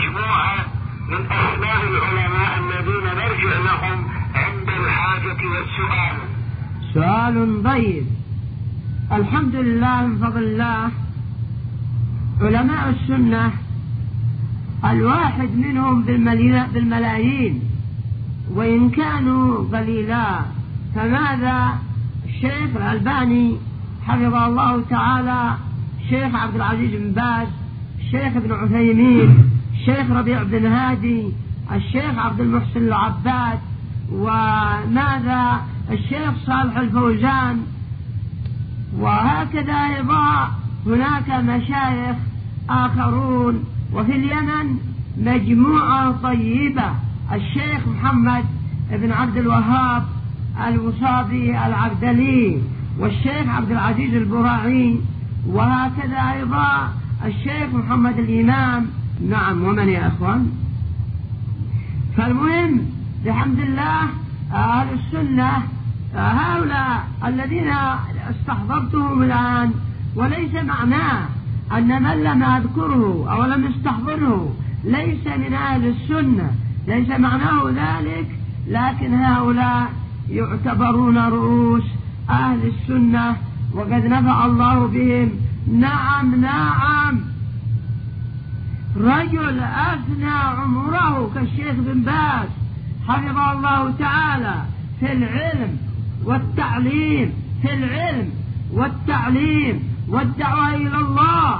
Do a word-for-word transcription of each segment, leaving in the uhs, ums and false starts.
مجموعة من أسماء العلماء الذين نرجع لهم عند الحاجة والسؤال. سؤال طيب. الحمد لله من فضل الله، علماء السنة الواحد منهم بالملايين وإن كانوا قليلا، فماذا الشيخ الألباني حفظه الله تعالى، الشيخ عبد العزيز بن باز، الشيخ ابن عثيمين، الشيخ ربيع بن هادي، الشيخ عبد المحسن العباد، وماذا الشيخ صالح الفوزان، وهكذا أيضا هناك مشايخ آخرون. وفي اليمن مجموعة طيبة، الشيخ محمد بن عبد الوهاب الوصابي العبدلي، والشيخ عبد العزيز البراعي، وهكذا أيضا الشيخ محمد الإمام. نعم، ومن يا أخوان؟ فالمهم بحمد الله أهل السنة هؤلاء الذين استحضرتهم الآن، وليس معناه أن من لم أذكره أو لم يستحضره ليس من أهل السنة، ليس معناه ذلك، لكن هؤلاء يعتبرون رؤوس أهل السنة وقد نفع الله بهم. نعم نعم، رجل أفنى عمره كالشيخ بن باز حفظه الله تعالى في العلم والتعليم، في العلم والتعليم والدعوة إلى الله.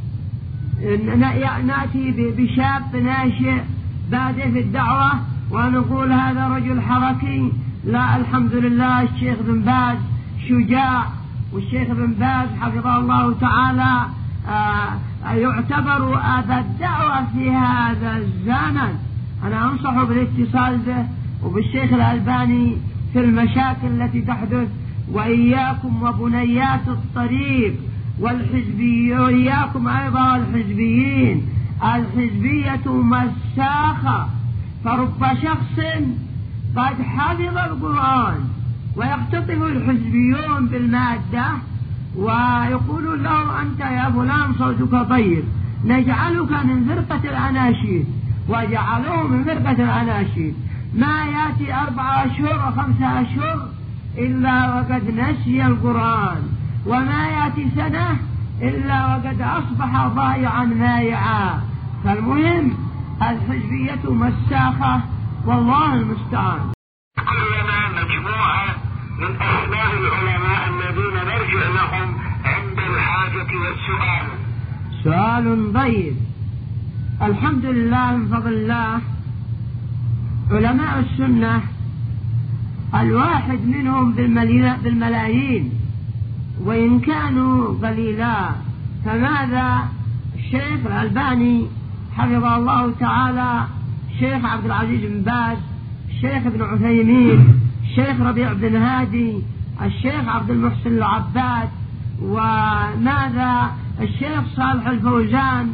نأتي بشاب ناشئ بادئ في الدعوة ونقول هذا رجل حركي. لا، الحمد لله الشيخ بن باز شجاع، والشيخ بن باز حفظه الله تعالى يعتبر أبا الدعوة في هذا الزمن. أنا أنصح بالاتصال به وبالشيخ الألباني في المشاكل التي تحدث، وإياكم وبنيات الطريق والحزبيين، وإياكم أيضا الحزبيين. الحزبية مساخة، فرب شخص قد حفظ القرآن ويقتطف الحزبيون بالمادة ويقول له أنت يا فلان صوتك طيب، نجعلك من فرقة الأناشيد، وجعلوه من فرقة الأناشيد. ما يأتي أربعة أشهر وخمسة أشهر إلا وقد نسي القرآن، وما يأتي سنة إلا وقد أصبح ضائعا مايعا. فالمهم الحزبية مساخة والله المستعان. كلنا مجموعة من أسماء العلماء الذين نرجع لهم عند الحاجة والسؤال. سؤال طيب. الحمد لله من فضل الله، علماء السنة الواحد منهم بالملايين وإن كانوا قليلا، فماذا الشيخ الألباني حفظه الله تعالى، الشيخ عبد العزيز بن باز، الشيخ ابن عثيمين، الشيخ ربيع بن هادي، الشيخ عبد المحسن العباد، وماذا الشيخ صالح الفوزان،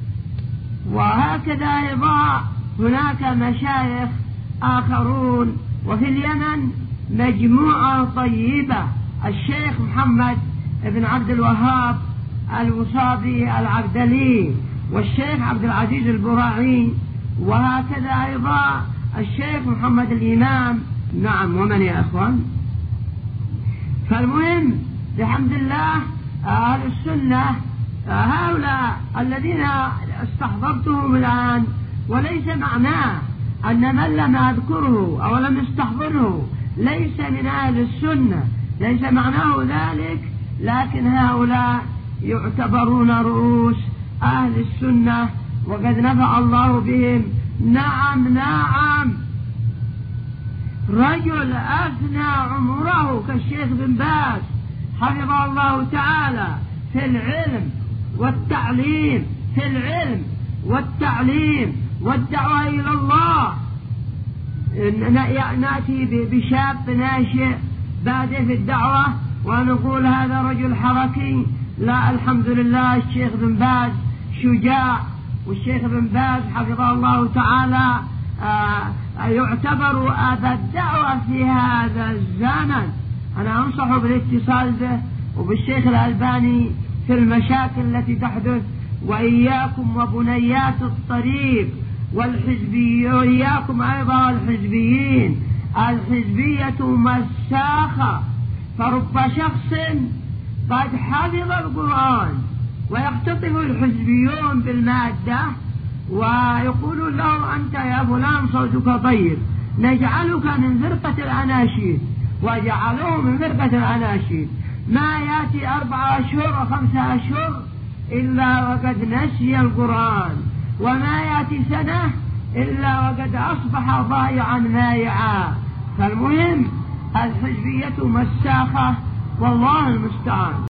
وهكذا أيضا هناك مشايخ آخرون. وفي اليمن مجموعة طيبة، الشيخ محمد بن عبد الوهاب الوصابي العبدلي، والشيخ عبد العزيز البراعي، وهكذا أيضا الشيخ محمد الإمام. نعم، ومن يا أخوان؟ فالمهم بحمد الله أهل السنة هؤلاء الذين استحضرتهم الآن، وليس معناه أن من لم أذكره أو لم يستحضره ليس من أهل السنة، ليس معناه ذلك، لكن هؤلاء يعتبرون رؤوس أهل السنة وقد نفع الله بهم. نعم نعم، رجل أفنى عمره كالشيخ بن باز حفظه الله تعالى في العلم والتعليم، في العلم والتعليم والدعوة إلى الله. نأتي بشاب ناشئ بادئ في الدعوة ونقول هذا رجل حركي. لا، الحمد لله الشيخ بن باز شجاع، والشيخ بن باز حفظه الله تعالى يعتبر أبا الدعوة في هذا الزمن. أنا أنصح بالاتصال به وبالشيخ الألباني في المشاكل التي تحدث، وإياكم وبنيات الطريق والحزبي وإياكم أيضا الحزبيين. الحزبية مساخة، فرب شخص قد حفظ القرآن ويختطف الحزبيون بالمادة ويقول له أنت يا فلان صوتك طيب، نجعلك من فرقة الأناشيد، وجعلوه من فرقة الأناشيد. ما يأتي أربعة أشهر وخمسة أشهر إلا وقد نسي القرآن، وما يأتي سنة إلا وقد أصبح ضائعا مايعا. فالمهم الحزبية مساخة والله المستعان.